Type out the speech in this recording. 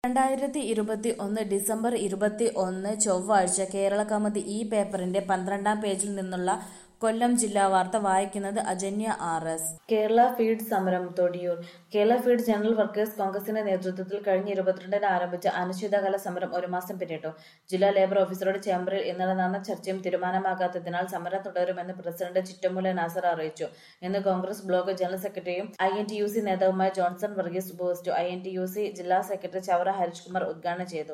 2021 December 21 ചൊവ്വാഴ്ച കേരളകൗമുദി ഈ പേപ്പറിന്റെ 12-ാം പേജിൽ നിന്നുള്ള കൊല്ലം ജില്ലാ വാർത്ത വായിക്കുന്നത് അജന്യ ആർ.എസ്. കേരള ഫീഡ് സമരം Thodiyoor. Kerala feed general workers കോൺഗ്രസിന്റെ നേതൃത്വത്തിൽ കഴിഞ്ഞ 22-ന് ആരംഭിച്ച അനിശ്ചിതകാല സമരം ഒരു മാസം പിന്നിട്ടു. ജില്ലാ ലേബർ ഓഫീസറുടെ ചേംബറിൽ ഇന്നലെ നടന്ന ചർച്ചയും തീരുമാനമാകാത്തതിനാൽ സമരം തുടരുമെന്ന് പ്രസിഡന്റ് ചിറ്റമൂല നാസർ അറിയിച്ചു എന്ന് കോൺഗ്രസ് ബ്ലോക്ക് ജനറൽ സെക്രട്ടറിയും INTUC നേതാവുമായ ജോൺസൺ വർഗീസ് പോസ്റ്റ്. INTUC ജില്ലാ സെക്രട്ടറി ചവറ ഹരിഷ്കുമാർ ഉദ്ഘാടനം ചെയ്തു.